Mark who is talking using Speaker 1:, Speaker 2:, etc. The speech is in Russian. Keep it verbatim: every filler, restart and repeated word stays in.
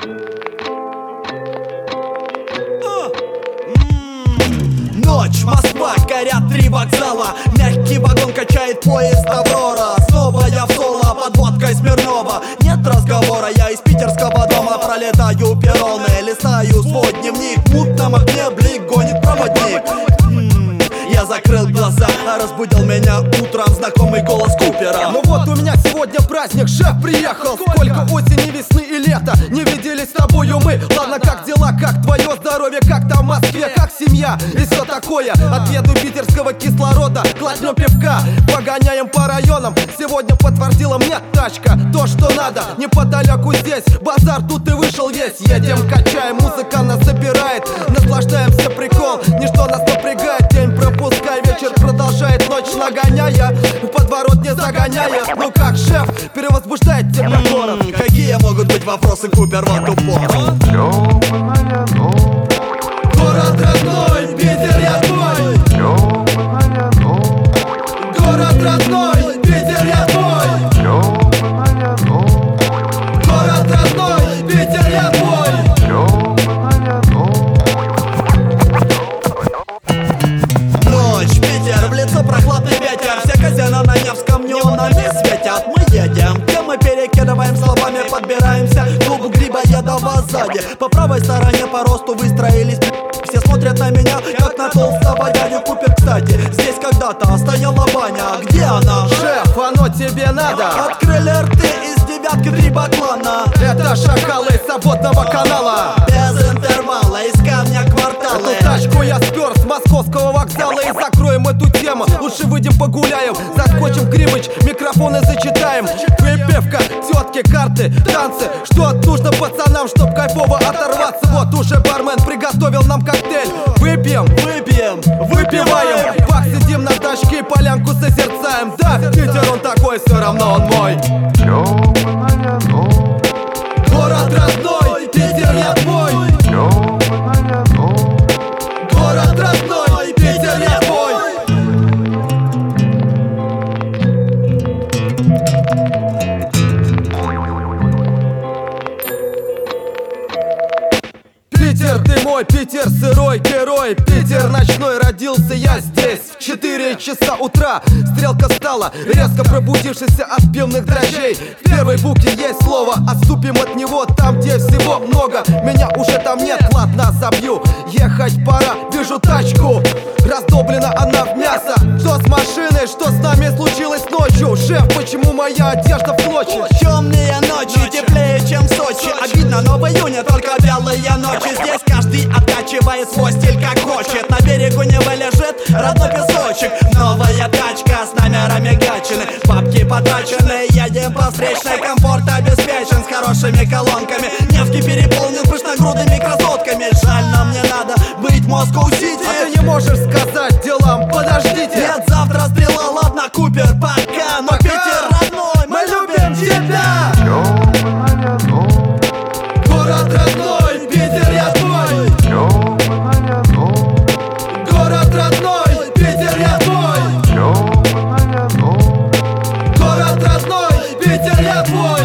Speaker 1: Ночь, Москва, горят три вокзала. Мягкий вагон качает поезд Аврора. Снова я в соло под водкой Смирнова. Нет разговора, я из питерского дома пролетаю перроны, листаю свой дневник. В мутном окне блик гонит проводник. М-м, Я закрыл глаза, а разбудил меня утром знакомый голос Купера.
Speaker 2: Ну вот у меня сегодня праздник, шеф приехал. Сколько осени, весны и лета не виделись с тобою мы. Ладно, как дела, как твое здоровье, как там в Москве, как семья и все такое. Отъеду питерского кислорода, глотнем пивка, погоняем по районам. Сегодня подтвердила мне тачка то, что надо. Неподалеку здесь базар, тут и вышел весь. Едем, качаем, музыка нас собирает, наслаждаемся, прикол, ничто нас напрягает. День пропускай, вечер продолжает, ночь нагоняя, в подворот не загоняя. Ну как, шеф, перевозбуждает температура?
Speaker 1: М-м, Какие могут быть вопросы, Купер, в эту пору?
Speaker 2: Город родной, Питер, я твой. Город родной, Питер, я твой. Город родной, Питер, я твой.
Speaker 1: Ночь, Питер, в лицо прохладный ветер. Все казино на Невском неонами светят. Мы едем, где мы перекидываем словами, подбираемся к клубу Грибоедова сзади. По правой стороне по росту выстроились. Все смотрят на меня, как на толстого дядю. Купер, кстати, здесь когда-то стояла баня. Где она?
Speaker 2: Шеф, оно тебе надо.
Speaker 1: Открыли рты из девятки три баклана.
Speaker 2: Это шакалы из свободного канала.
Speaker 1: Без интервала, из камня кварталы.
Speaker 2: Эту тачку я спер с московского вокзала. И закроем эту тему, лучше выйдем погуляем. Заскочим в Грибыч, микрофоны зачитаем. Припевка, тетки, карты, танцы. Что нужно пацанам, чтоб кайфово оторваться? Вот уже бармен приготовил нам коктейль. Выпьем,
Speaker 1: Выпьем,
Speaker 2: выпиваем. Бах, сидим на тачке, полянку созерцаем. Да, Питер он такой, все равно он мой. Город родной, Питер, я твой. Город родной, Питер, я твой. Питер, ты мой, Питер, сырой герой. Питер ночной, родился я здесь в четыре часа утра. Стрелка стала, резко пробудившийся от пивных дрожжей. В первой букве есть слово, отступим от него там, где всего много. Меня уже там нет, ладно, забью. Ехать пора, вижу тачку, раздоблена она в мясо. Что с машиной, что с нами случилось ночью? Шеф, почему моя одежда в клочья?
Speaker 1: Темные ночи, теплее, чем в Сочи. Обидно, но в июне только белые ночи. Здесь каждый откачивает свой стиль как хочет. На берегу Невы лежит родной песочек. Новая тачка с номерами Гатчины. Бабки потрачены, едем по встречной. Комфорт обеспечен с хорошими колонками. Невский переполнен пышногрудыми красотками. Жаль, но мне надо быть в Москоу-Сити.
Speaker 2: А ты не можешь сказать делам, подождите.
Speaker 1: Нет, завтра стрела, ладно, Купер, пока. Но
Speaker 2: Пока.
Speaker 1: Питер родной, мы любим тебя.
Speaker 2: Город родной, Питер, я твой. Город родной, Питер, я твой. Город родной, Питер, я твой.